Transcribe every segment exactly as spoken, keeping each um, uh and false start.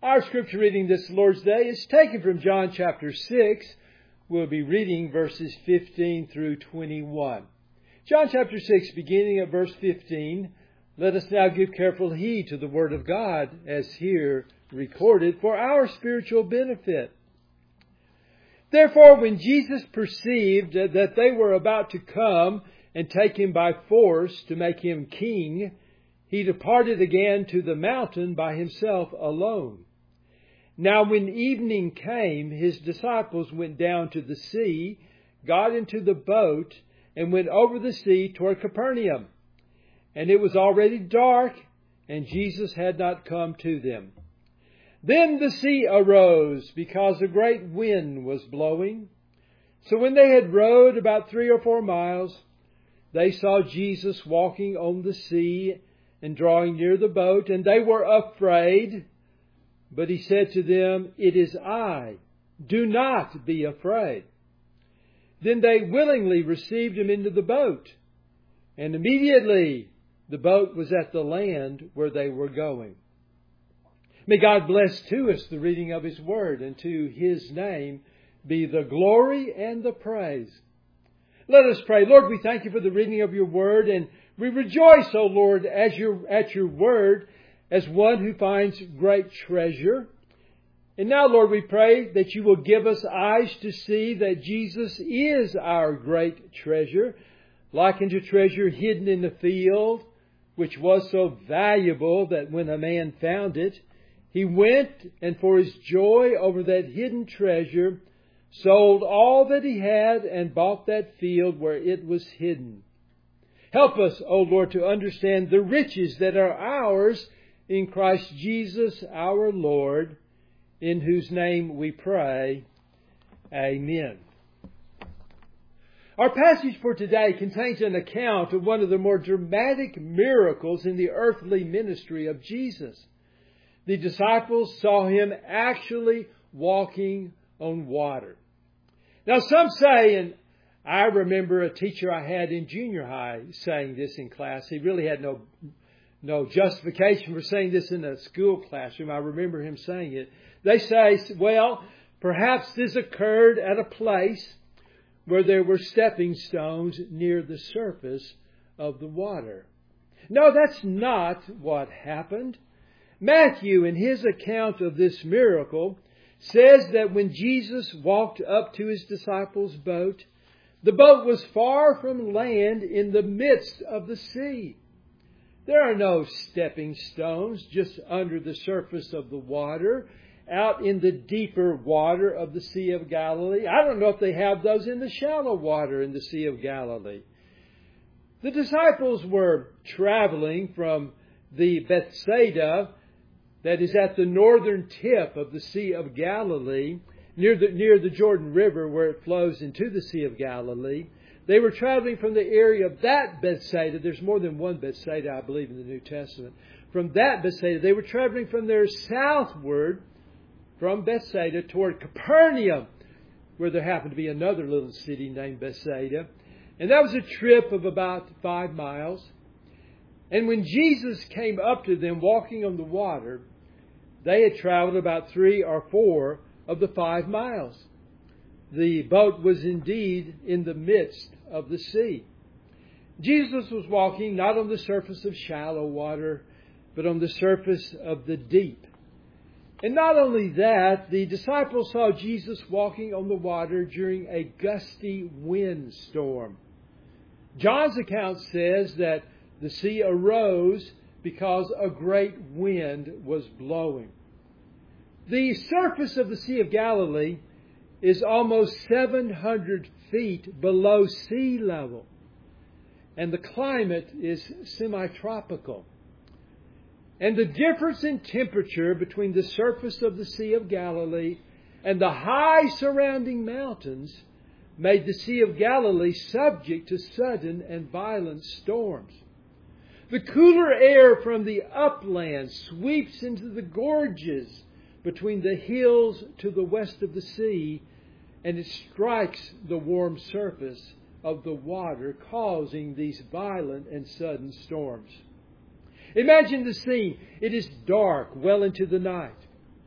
Our scripture reading this Lord's Day is taken from John chapter six. We'll be reading verses fifteen through twenty-one. John chapter six, beginning at verse fifteen. Let us now give careful heed to the word of God as here recorded for our spiritual benefit. Therefore, when Jesus perceived that they were about to come and take him by force to make him king, he departed again to the mountain by himself alone. Now when evening came, his disciples went down to the sea, got into the boat, and went over the sea toward Capernaum. And it was already dark, and Jesus had not come to them. Then the sea arose, because a great wind was blowing. So when they had rowed about three or four miles, they saw Jesus walking on the sea and drawing near the boat, and they were afraid. But he said to them, "It is I. Do not be afraid." Then they willingly received him into the boat, and immediately the boat was at the land where they were going. May God bless to us the reading of his word, and to his name be the glory and the praise. Let us pray. Lord, we thank you for the reading of your word, and we rejoice, O Lord, as your, at your word, as one who finds great treasure. And now, Lord, we pray that you will give us eyes to see that Jesus is our great treasure, like unto treasure hidden in the field, which was so valuable that when a man found it, he went and for his joy over that hidden treasure, sold all that he had and bought that field where it was hidden. Help us, O Lord, to understand the riches that are ours in Christ Jesus our Lord, in whose name we pray. Amen. Our passage for today contains an account of one of the more dramatic miracles in the earthly ministry of Jesus. The disciples saw him actually walking on water. Now some say, and I remember a teacher I had in junior high saying this in class. He really had no no justification for saying this in a school classroom. I remember him saying it. They say, well, perhaps this occurred at a place where there were stepping stones near the surface of the water. No, that's not what happened. Matthew, in his account of this miracle, says that when Jesus walked up to his disciples' boat, the boat was far from land in the midst of the sea. There are no stepping stones just under the surface of the water, out in the deeper water of the Sea of Galilee. I don't know if they have those in the shallow water in the Sea of Galilee. The disciples were traveling from the Bethsaida, that is at the northern tip of the Sea of Galilee, near the, near the Jordan River where it flows into the Sea of Galilee. They were traveling from the area of that Bethsaida. There's more than one Bethsaida, I believe, in the New Testament. From that Bethsaida, they were traveling from there southward from Bethsaida toward Capernaum, where there happened to be another little city named Bethsaida. And that was a trip of about five miles. And when Jesus came up to them walking on the water, they had traveled about three or four of the five miles. The boat was indeed in the midst of the sea. Jesus was walking not on the surface of shallow water, but on the surface of the deep. And not only that, the disciples saw Jesus walking on the water during a gusty windstorm. John's account says that the sea arose because a great wind was blowing. The surface of the Sea of Galilee is almost seven hundred feet below sea level, and the climate is semi-tropical. And the difference in temperature between the surface of the Sea of Galilee and the high surrounding mountains made the Sea of Galilee subject to sudden and violent storms. The cooler air from the upland sweeps into the gorges between the hills to the west of the sea, and it strikes the warm surface of the water, causing these violent and sudden storms. Imagine the scene. It is dark well into the night.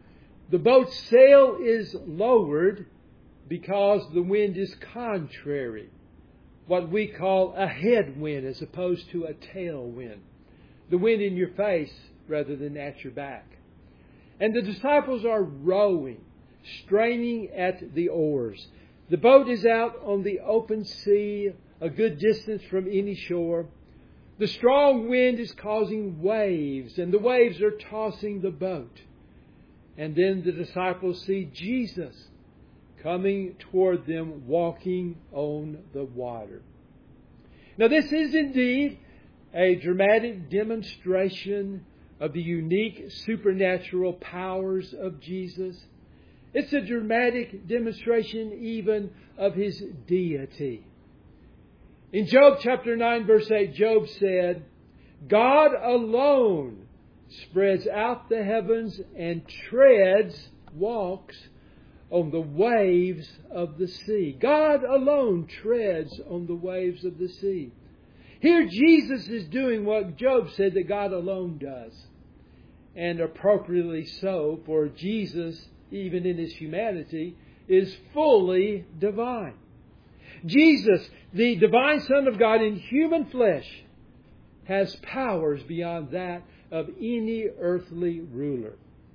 The boat's sail is lowered because the wind is contrary, what we call a headwind as opposed to a tailwind. The wind in your face rather than at your back. And the disciples are rowing, straining at the oars. The boat is out on the open sea, a good distance from any shore. The strong wind is causing waves, and the waves are tossing the boat. And then the disciples see Jesus coming toward them, walking on the water. Now, this is indeed a dramatic demonstration of the unique supernatural powers of Jesus. It's a dramatic demonstration even of His deity. In Job chapter nine, verse eight, Job said, God alone spreads out the heavens and treads, walks on the waves of the sea. God alone treads on the waves of the sea. Here Jesus is doing what Job said that God alone does. And appropriately so, for Jesus, even in His humanity, is fully divine. Jesus, the divine Son of God in human flesh, has powers beyond that of any earthly ruler.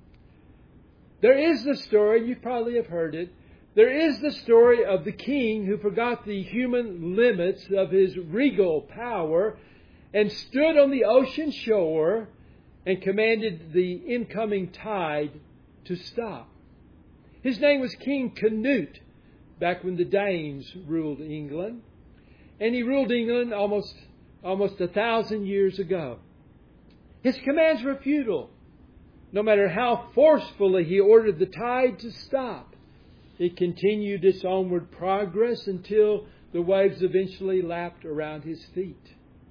There is the story, you probably have heard it, there is the story of the king who forgot the human limits of his regal power and stood on the ocean shore and commanded the incoming tide to stop. His name was King Canute, back when the Danes ruled England. And he ruled England almost, almost a thousand years ago. His commands were futile. No matter how forcefully he ordered the tide to stop, it continued its onward progress until the waves eventually lapped around his feet.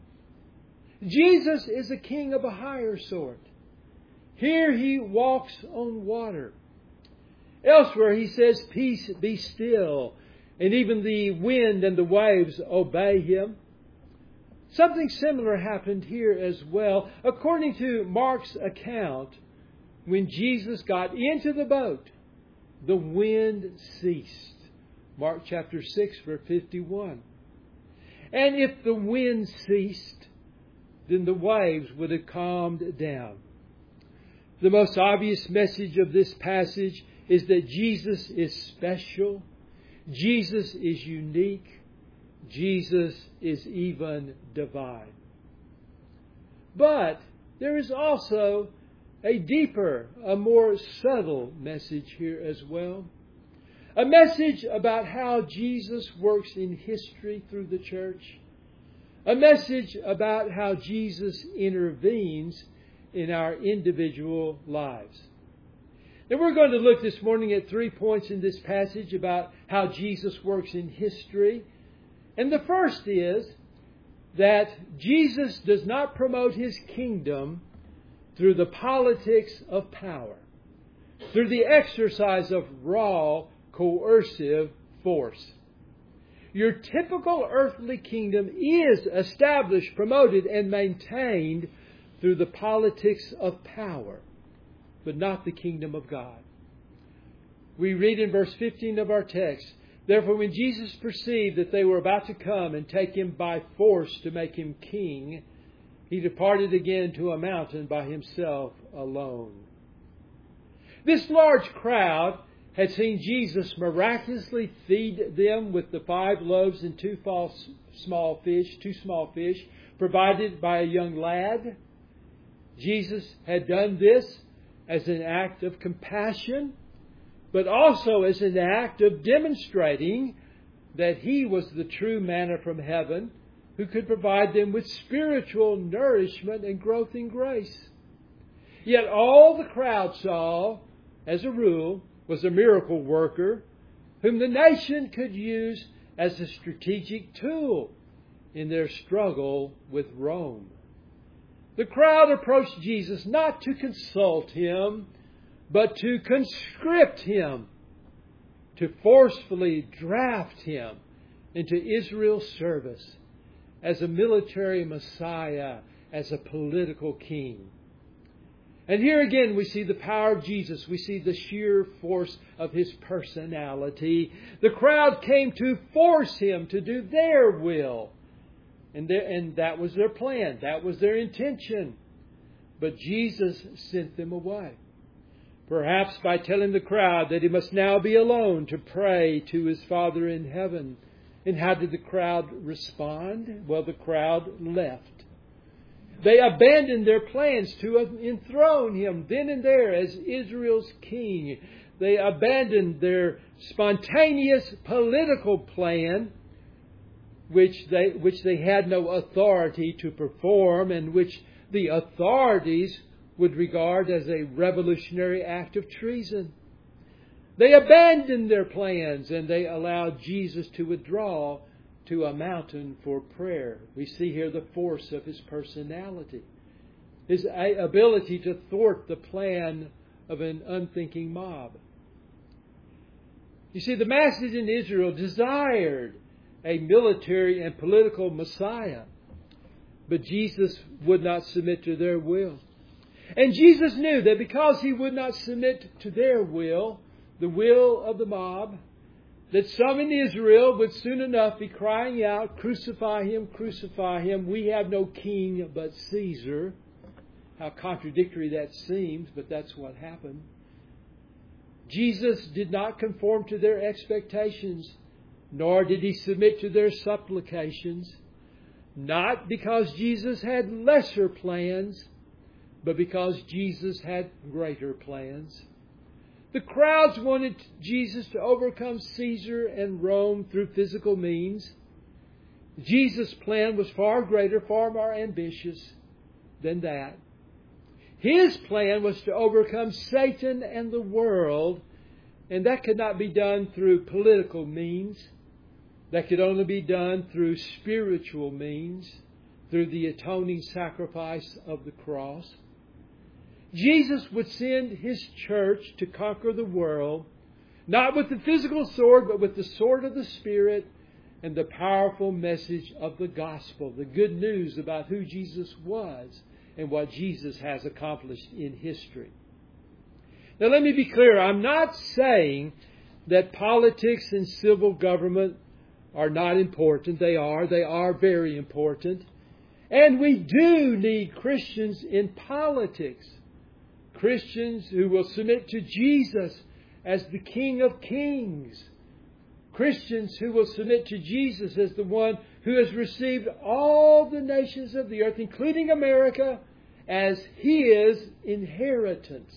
Jesus is a king of a higher sort. Here he walks on water. Elsewhere he says, peace, be still. And even the wind and the waves obey him. Something similar happened here as well. According to Mark's account, when Jesus got into the boat, the wind ceased. Mark chapter six, verse fifty-one. And if the wind ceased, then the waves would have calmed down. The most obvious message of this passage is that Jesus is special. Jesus is unique. Jesus is even divine. But there is also a deeper, a more subtle message here as well. A message about how Jesus works in history through the church. A message about how Jesus intervenes in our individual lives. Now we're going to look this morning at three points in this passage about how Jesus works in history. And the first is that Jesus does not promote His kingdom through the politics of power, through the exercise of raw, coercive force. Your typical earthly kingdom is established, promoted, and maintained through the politics of power, but not the kingdom of God. We read in verse fifteen of our text, therefore when Jesus perceived that they were about to come and take Him by force to make Him king, He departed again to a mountain by Himself alone. This large crowd had seen Jesus miraculously feed them with the five loaves and two small fish, two small fish, provided by a young lad. Jesus had done this as an act of compassion, but also as an act of demonstrating that He was the true manna from heaven who could provide them with spiritual nourishment and growth in grace. Yet all the crowd saw, as a rule, was a miracle worker whom the nation could use as a strategic tool in their struggle with Rome. The crowd approached Jesus not to consult Him, but to conscript Him, to forcefully draft Him into Israel's service as a military Messiah, as a political king. And here again we see the power of Jesus. We see the sheer force of His personality. The crowd came to force Him to do their will. And, there, and that was their plan. That was their intention. But Jesus sent them away. Perhaps by telling the crowd that He must now be alone to pray to His Father in heaven. And how did the crowd respond? Well, the crowd left. They abandoned their plans to enthrone Him then and there as Israel's king. They abandoned their spontaneous political plan, which they, which they had no authority to perform, and which the authorities would regard as a revolutionary act of treason. They abandoned their plans and they allowed Jesus to withdraw to a mountain for prayer. We see here the force of His personality, His ability to thwart the plan of an unthinking mob. You see, the masses in Israel desired a military and political Messiah, but Jesus would not submit to their will. And Jesus knew that because He would not submit to their will, the will of the mob, that some in Israel would soon enough be crying out, "Crucify Him, crucify Him, we have no king but Caesar." How contradictory that seems, but that's what happened. Jesus did not conform to their expectations, nor did He submit to their supplications, not because Jesus had lesser plans, but because Jesus had greater plans. The crowds wanted Jesus to overcome Caesar and Rome through physical means. Jesus' plan was far greater, far more ambitious than that. His plan was to overcome Satan and the world, and that could not be done through political means. That could only be done through spiritual means, through the atoning sacrifice of the cross. Jesus would send His church to conquer the world, not with the physical sword, but with the sword of the Spirit and the powerful message of the gospel, the good news about who Jesus was and what Jesus has accomplished in history. Now let me be clear, I'm not saying that politics and civil government are not important. They are. They are very important. And we do need Christians in politics. Christians who will submit to Jesus as the King of Kings. Christians who will submit to Jesus as the one who has received all the nations of the earth, including America, as His inheritance.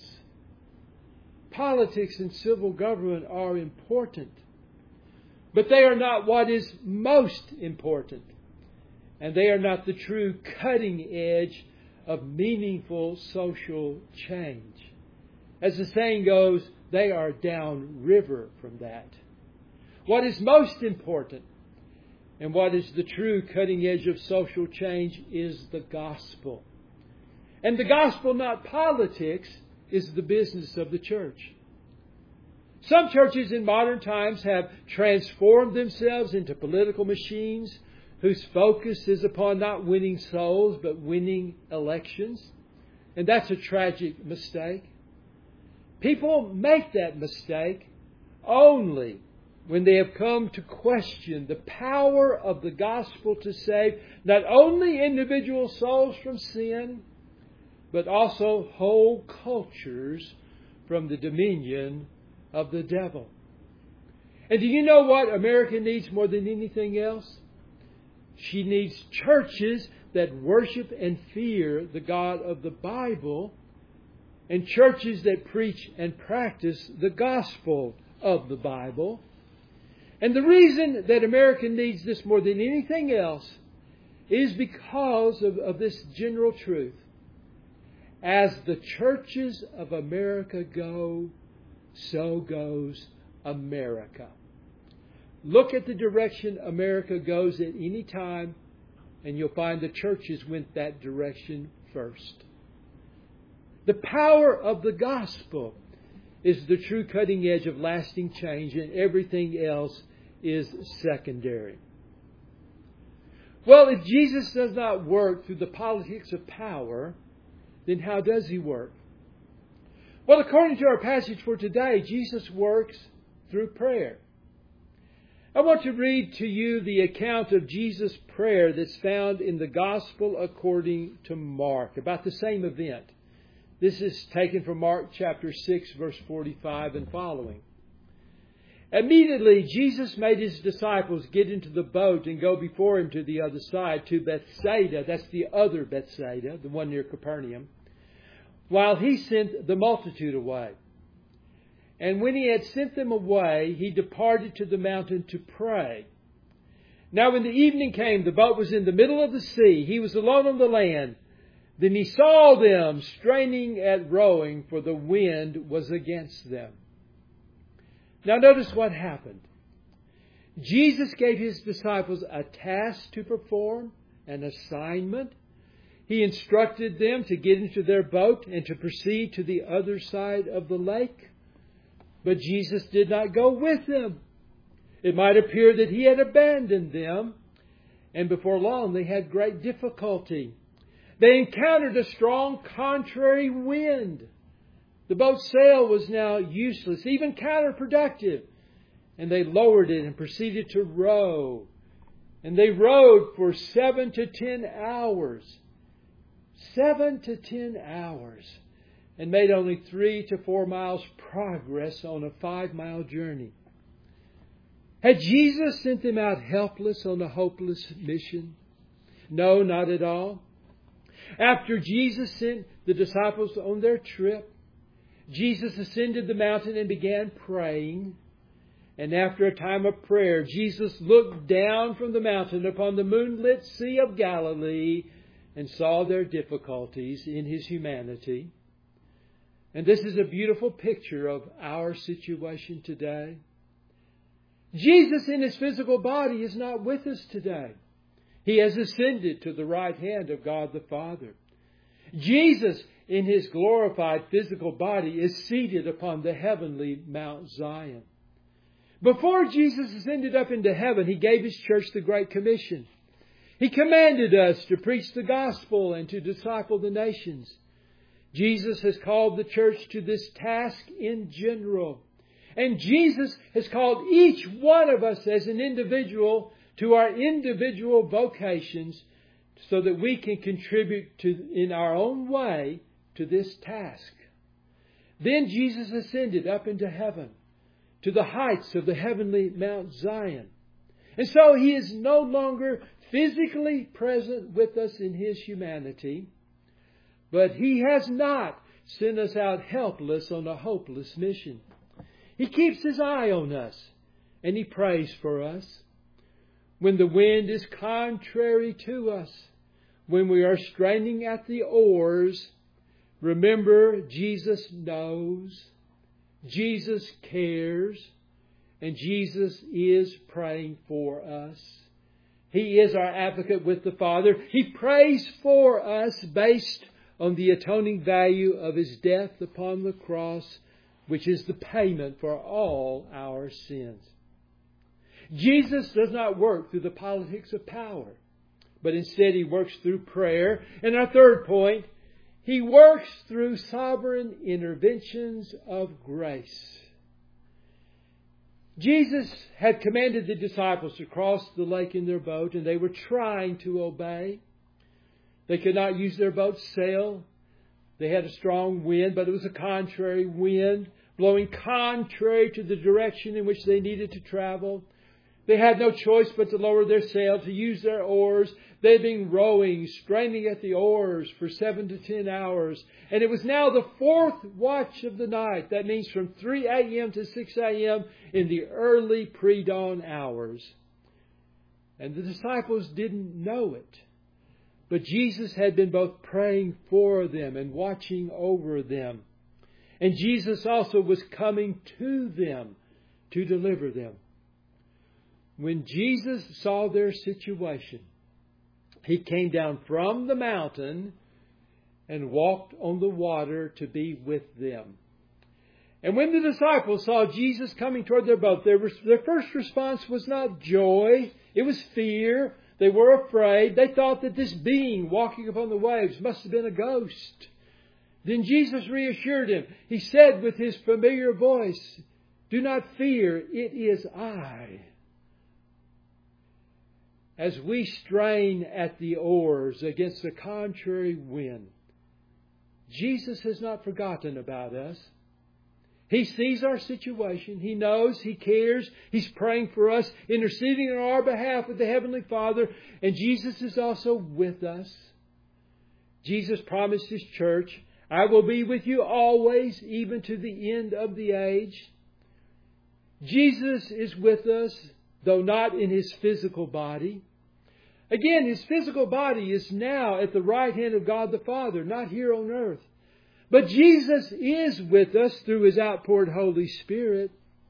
Politics and civil government are important, but they are not what is most important. And they are not the true cutting edge of meaningful social change. As the saying goes, they are downriver from that. What is most important and what is the true cutting edge of social change is the gospel. And the gospel, not politics, is the business of the church. Some churches in modern times have transformed themselves into political machines whose focus is upon not winning souls, but winning elections. And that's a tragic mistake. People make that mistake only when they have come to question the power of the gospel to save not only individual souls from sin, but also whole cultures from the dominion of the devil. And do you know what America needs more than anything else? She needs churches that worship and fear the God of the Bible, and churches that preach and practice the gospel of the Bible. And the reason that America needs this more than anything else is because of, of this general truth. As the churches of America go, so goes America. Look at the direction America goes at any time, and you'll find the churches went that direction first. The power of the gospel is the true cutting edge of lasting change, and everything else is secondary. Well, if Jesus does not work through the politics of power, then how does He work? Well, according to our passage for today, Jesus works through prayer. I want to read to you the account of Jesus' prayer that's found in the Gospel according to Mark, about the same event. This is taken from Mark chapter six, verse forty-five and following. Immediately, Jesus made His disciples get into the boat and go before Him to the other side, to Bethsaida. That's the other Bethsaida, the one near Capernaum, while He sent the multitude away. And when He had sent them away, He departed to the mountain to pray. Now when the evening came, the boat was in the middle of the sea. He was alone on the land. Then He saw them straining at rowing, for the wind was against them. Now notice what happened. Jesus gave His disciples a task to perform, an assignment. He instructed them to get into their boat and to proceed to the other side of the lake. But Jesus did not go with them. It might appear that He had abandoned them, and before long they had great difficulty. They encountered a strong contrary wind. The boat's sail was now useless, even counterproductive, and they lowered it and proceeded to row. And they rowed for seven to ten hours. Seven to ten hours. And made only three to four miles progress on a five-mile journey. Had Jesus sent them out helpless on a hopeless mission? No, not at all. After Jesus sent the disciples on their trip, Jesus ascended the mountain and began praying. And after a time of prayer, Jesus looked down from the mountain upon the moonlit Sea of Galilee and saw their difficulties in His humanity. And this is a beautiful picture of our situation today. Jesus in His physical body is not with us today. He has ascended to the right hand of God the Father. Jesus in His glorified physical body is seated upon the heavenly Mount Zion. Before Jesus ascended up into heaven, He gave His church the Great Commission. He commanded us to preach the gospel and to disciple the nations. Jesus has called the church to this task in general. And Jesus has called each one of us as an individual to our individual vocations so that we can contribute to, in our own way to this task. Then Jesus ascended up into heaven to the heights of the heavenly Mount Zion. And so He is no longer physically present with us in His humanity, but He has not sent us out helpless on a hopeless mission. He keeps His eye on us, and He prays for us. When the wind is contrary to us, when we are straining at the oars, remember Jesus knows, Jesus cares, and Jesus is praying for us. He is our advocate with the Father. He prays for us based on the atoning value of His death upon the cross, which is the payment for all our sins. Jesus does not work through the politics of power, but instead He works through prayer. And our third point, He works through sovereign interventions of grace. Jesus had commanded the disciples to cross the lake in their boat, and they were trying to obey. They could not use their boat's sail. They had a strong wind, but it was a contrary wind, blowing contrary to the direction in which they needed to travel. They had no choice but to lower their sail, to use their oars. They had been rowing, straining at the oars for seven to ten hours. And it was now the fourth watch of the night. That means from three a.m. to six a.m. in the early pre-dawn hours. And the disciples didn't know it. But Jesus had been both praying for them and watching over them. And Jesus also was coming to them to deliver them. When Jesus saw their situation, He came down from the mountain and walked on the water to be with them. And when the disciples saw Jesus coming toward their boat, their, their first response was not joy. It was fear. They were afraid. They thought that this being walking upon the waves must have been a ghost. Then Jesus reassured him. He said with his familiar voice, "Do not fear, it is I." As we strain at the oars against the contrary wind, Jesus has not forgotten about us. He sees our situation. He knows. He cares. He's praying for us, interceding on our behalf with the Heavenly Father. And Jesus is also with us. Jesus promised His church, "I will be with you always, even to the end of the age." Jesus is with us, though not in His physical body. Again, His physical body is now at the right hand of God the Father, not here on earth. But Jesus is with us through His outpoured Holy Spirit.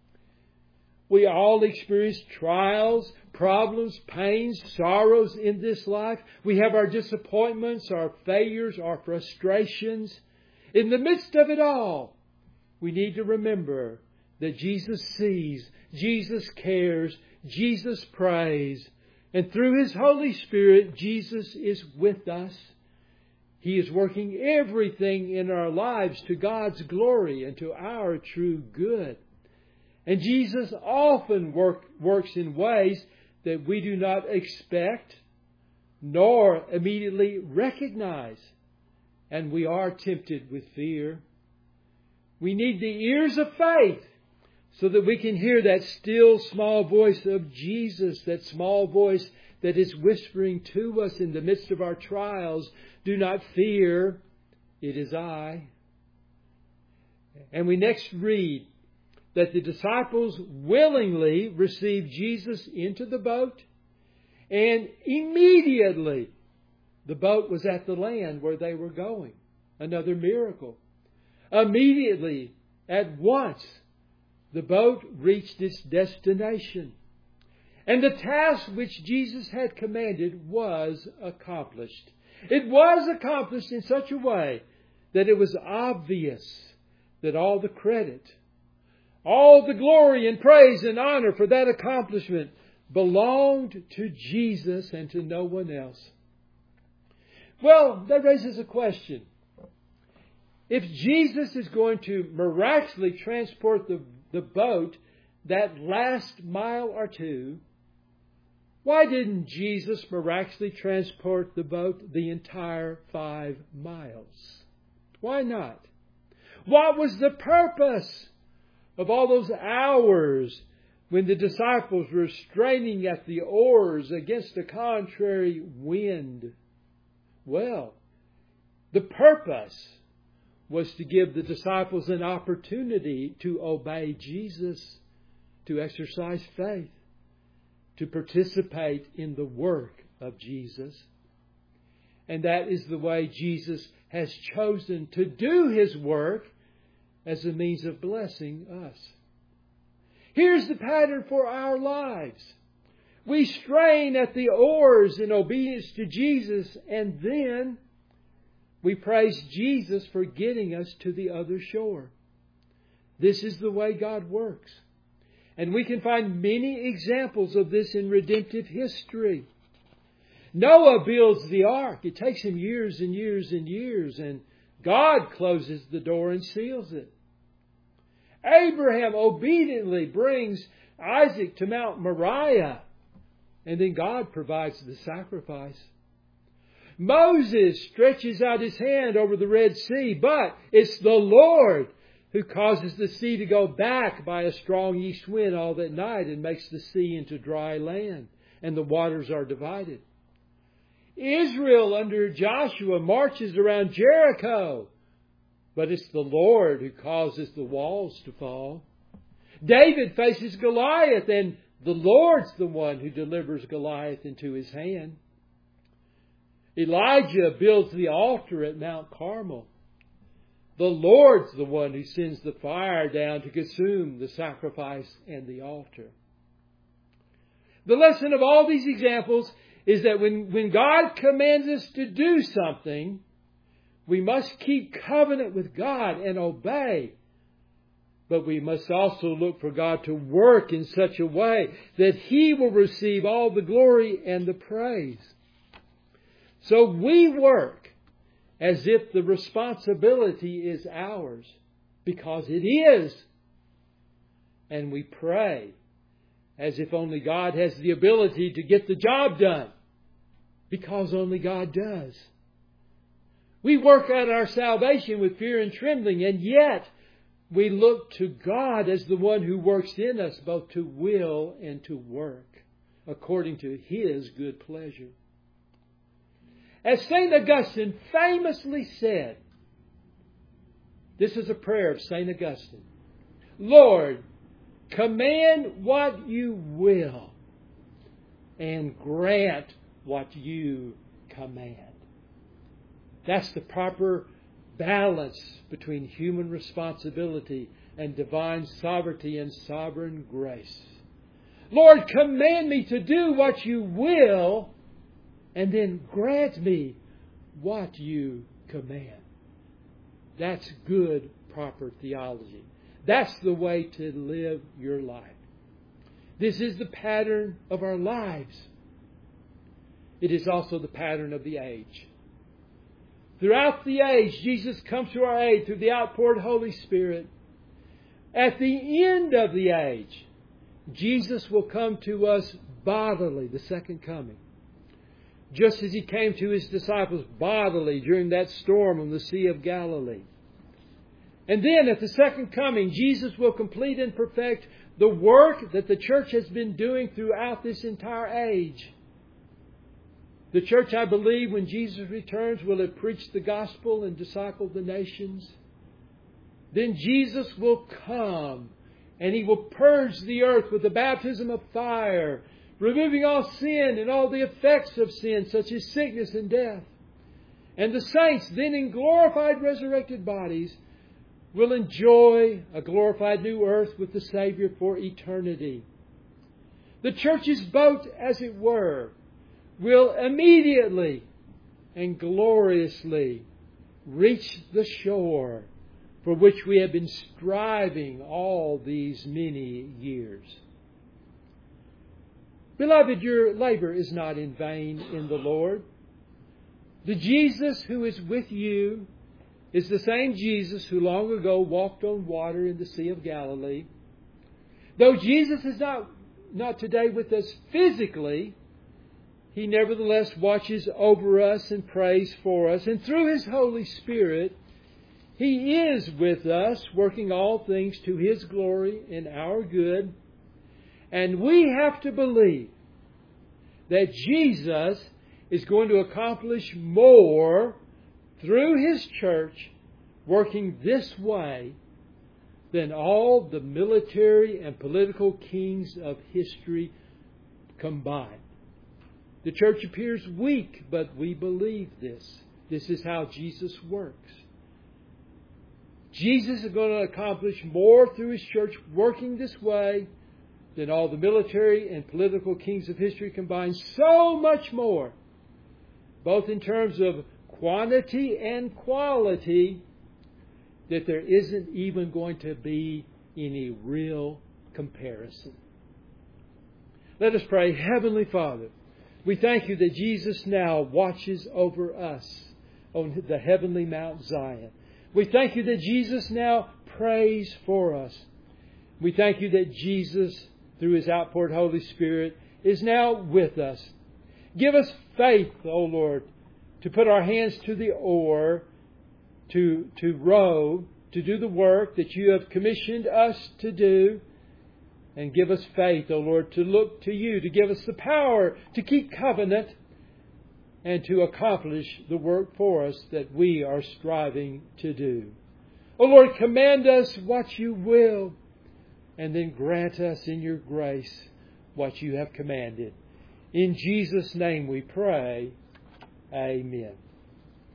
We all experience trials, problems, pains, sorrows in this life. We have our disappointments, our failures, our frustrations. In the midst of it all, we need to remember that Jesus sees, Jesus cares, Jesus prays. And through His Holy Spirit, Jesus is with us. He is working everything in our lives to God's glory and to our true good. And Jesus often work, works in ways that we do not expect nor immediately recognize. And we are tempted with fear. We need the ears of faith so that we can hear that still small voice of Jesus, that small voice that is whispering to us in the midst of our trials, "Do not fear, it is I." And we next read that the disciples willingly received Jesus into the boat, and immediately the boat was at the land where they were going. Another miracle. Immediately, at once, the boat reached its destination. And the task which Jesus had commanded was accomplished. It was accomplished in such a way that it was obvious that all the credit, all the glory and praise and honor for that accomplishment belonged to Jesus and to no one else. Well, that raises a question. If Jesus is going to miraculously transport the, the boat that last mile or two, why didn't Jesus miraculously transport the boat the entire five miles? Why not? What was the purpose of all those hours when the disciples were straining at the oars against a contrary wind? Well, the purpose was to give the disciples an opportunity to obey Jesus, to exercise faith, to participate in the work of Jesus. And that is the way Jesus has chosen to do His work as a means of blessing us. Here's the pattern for our lives. We strain at the oars in obedience to Jesus, and then we praise Jesus for getting us to the other shore. This is the way God works. And we can find many examples of this in redemptive history. Noah builds the ark. It takes him years and years and years, and God closes the door and seals it. Abraham obediently brings Isaac to Mount Moriah, and then God provides the sacrifice. Moses stretches out his hand over the Red Sea, but it's the Lord who causes the sea to go back by a strong east wind all that night and makes the sea into dry land, and the waters are divided. Israel under Joshua marches around Jericho, but it's the Lord who causes the walls to fall. David faces Goliath, and the Lord's the one who delivers Goliath into his hand. Elijah builds the altar at Mount Carmel. The Lord's the one who sends the fire down to consume the sacrifice and the altar. The lesson of all these examples is that when, when God commands us to do something, we must keep covenant with God and obey. But we must also look for God to work in such a way that He will receive all the glory and the praise. So we work as if the responsibility is ours, because it is. And we pray as if only God has the ability to get the job done, because only God does. We work out our salvation with fear and trembling, and yet we look to God as the one who works in us both to will and to work according to His good pleasure. As Saint Augustine famously said, this is a prayer of Saint Augustine: Lord, command what you will and grant what you command. That's the proper balance between human responsibility and divine sovereignty and sovereign grace. Lord, command me to do what you will, and then grant me what you command. That's good, proper theology. That's the way to live your life. This is the pattern of our lives. It is also the pattern of the age. Throughout the age, Jesus comes to our aid through the outpoured Holy Spirit. At the end of the age, Jesus will come to us bodily, the second coming. Just as He came to His disciples bodily during that storm on the Sea of Galilee. And then at the second coming, Jesus will complete and perfect the work that the church has been doing throughout this entire age. The church, I believe, when Jesus returns, will have preached the gospel and discipled the nations. Then Jesus will come and He will purge the earth with the baptism of fire, removing all sin and all the effects of sin, such as sickness and death. And the saints, then in glorified resurrected bodies, will enjoy a glorified new earth with the Savior for eternity. The church's boat, as it were, will immediately and gloriously reach the shore for which we have been striving all these many years. Beloved, your labor is not in vain in the Lord. The Jesus who is with you is the same Jesus who long ago walked on water in the Sea of Galilee. Though Jesus is not, not today with us physically, He nevertheless watches over us and prays for us. And through His Holy Spirit, He is with us, working all things to His glory and our good. And we have to believe that Jesus is going to accomplish more through His church, working this way, than all the military and political kings of history combined. The church appears weak, but we believe this. This is how Jesus works. Jesus is going to accomplish more through His church working this way than all the military and political kings of history combined. So much more, both in terms of quantity and quality, that there isn't even going to be any real comparison. Let us pray. Heavenly Father, we thank You that Jesus now watches over us on the heavenly Mount Zion. We thank You that Jesus now prays for us. We thank You that Jesus, through His outpoured Holy Spirit, is now with us. Give us faith, O Lord, to put our hands to the oar, to, to row, to do the work that You have commissioned us to do. And give us faith, O Lord, to look to You, to give us the power to keep covenant and to accomplish the work for us that we are striving to do. O Lord, command us what You will, and then grant us in Your grace what You have commanded. In Jesus' name we pray. Amen.